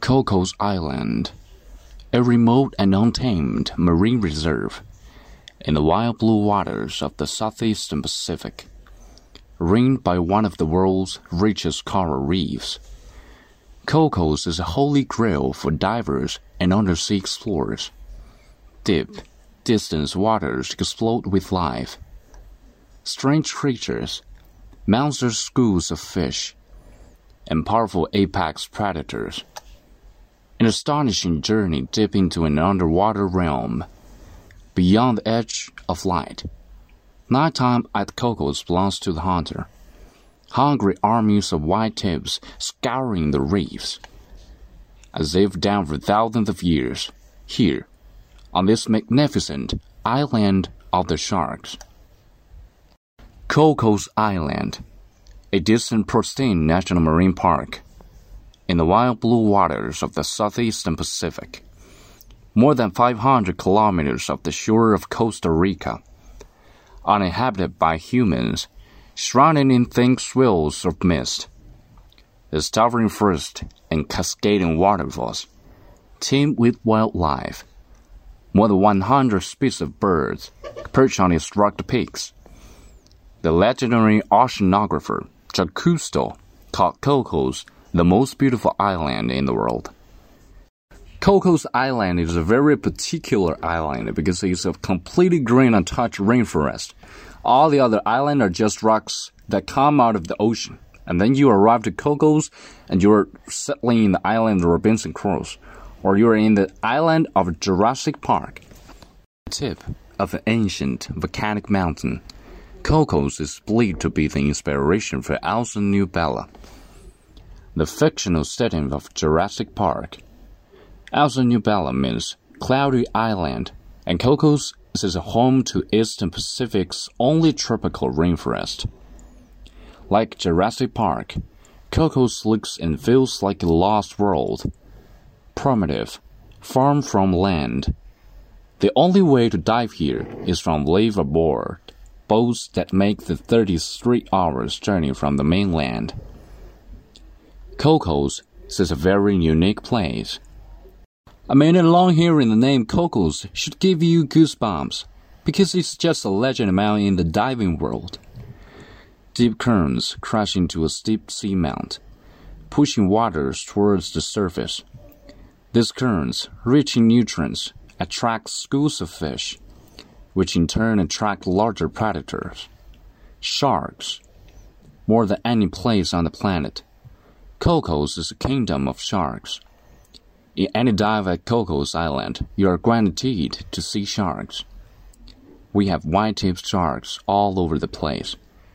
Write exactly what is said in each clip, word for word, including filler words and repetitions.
Cocos Island, a remote and untamed marine reserve in the wild blue waters of the southeastern Pacific, ringed by one of the world's richest coral reefs. Cocos is a holy grail for divers and undersea explorers. Deep, distant waters explode with life. Strange creatures, monster schools of fish, and powerful apex predators. An astonishing journey deep into an underwater realm, beyond the edge of light. Nighttime at Cocos belongs to the hunter. Hungry armies of white-tips scouring the reefs, as if down for thousands of years, here, on this magnificent island of the sharks. Cocos Island, a distant pristine national marine park in the wild blue waters of the southeastern Pacific, more than five hundred kilometers off the shore of Costa Rica, uninhabited by humans, shrouded in thick swirls of mist. Its towering forests and cascading waterfalls teem with wildlife. More than one hundred species of birds perch on its rugged peaks. The legendary oceanographer Jacques Cousteau called Cocos the most beautiful island in the world. Cocos Island is a very particular island because it's a completely green untouched rainforest. All the other islands are just rocks that come out of the ocean. And then you arrive to Cocos and you're settling in the island of Robinson Crusoe, or you're in the island of Jurassic Park. The tip of an ancient volcanic mountain, Cocos is believed to be the inspiration for Elsa New Bella, the fictional setting of Jurassic Park. Elsa New Bella means cloudy island, and Cocos is a home to Eastern Pacific's only tropical rainforest. Like Jurassic Park, Cocos looks and feels like a lost world. Primitive, far from land. The only way to dive here is from live aboard boats that make the thirty-three hours journey from the mainland. Cocos is a very unique place. A minute long hearing the name Cocos should give you goosebumps, because it's just a legend amount in the diving world. Deep currents crash into a steep seamount, pushing waters towards the surface. These currents, rich in nutrients, attract schools of fish, which in turn attract larger predators. Sharks. More than any place on the planet, Cocos is a kingdom of sharks. In any dive at Cocos Island, you are guaranteed to see sharks. We have white-tipped sharks all over the place.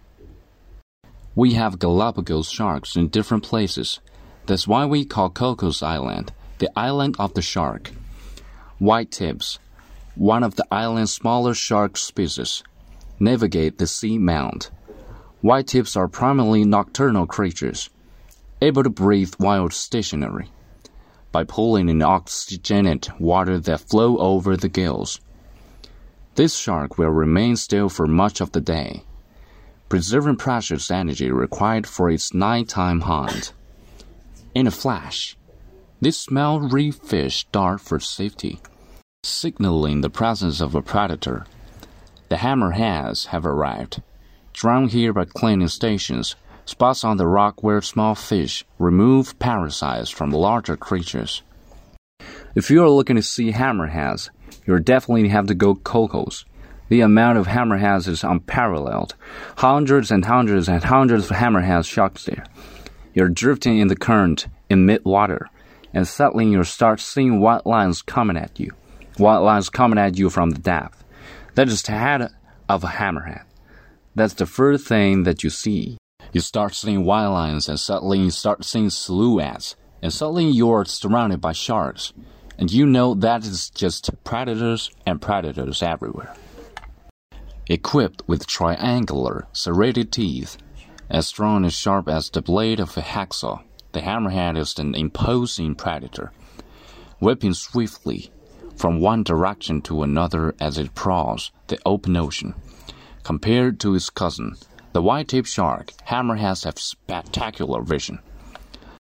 We have Galapagos sharks in different places. That's why we call Cocos Island the island of the shark. White-tips, one of the island's smaller shark species, navigate the sea mount. White-tips are primarily nocturnal creatures, able to breathe while stationary, by pulling in oxygenated water that flow over the gills. This shark will remain still for much of the day, preserving precious energy required for its nighttime hunt. In a flash, these small reef fish dart for safety, signaling the presence of a predator. The hammerheads have arrived, drawn here by cleaning stations, spots on the rock where small fish remove parasites from larger creatures. If you are looking to see hammerheads, you definitely have to go Cocos. The amount of hammerheads is unparalleled. Hundreds and hundreds and hundreds of hammerheads sharks there. You're drifting in the current in mid-water, and suddenly you start seeing white lines coming at you. White lines coming at you from the depth. That is the head of a hammerhead. That's the first thing that you see. You start seeing white lines, and suddenly you start seeing silhouettes, and suddenly you're surrounded by sharks, and you know that is just predators and predators everywhere. Equipped with triangular, serrated teeth, as strong and sharp as the blade of a hacksaw, the hammerhead is an imposing predator, whipping swiftly from one direction to another as it prowls the open ocean. Compared to its cousin, the white-tipped shark, hammerheads have spectacular vision.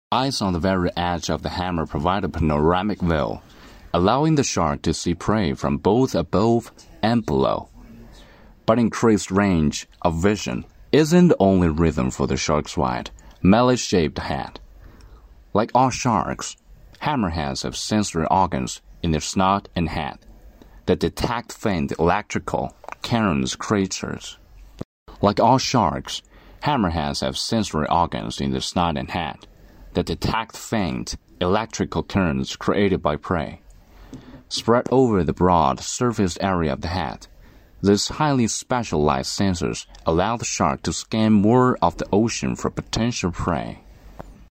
Eyes on the very edge of the hammer provide a panoramic view, allowing the shark to see prey from both above and below. But increased range of vision isn't the only reason for the shark's wide, mallet-shaped head. Like all sharks, hammerheads have sensory organs in their snout and head that detect faint electrical currents creatures. Like all sharks, hammerheads have sensory organs in their snout and head that detect faint electrical currents created by prey. Spread over the broad surface area of the head, these highly specialized sensors allow the shark to scan more of the ocean for potential prey.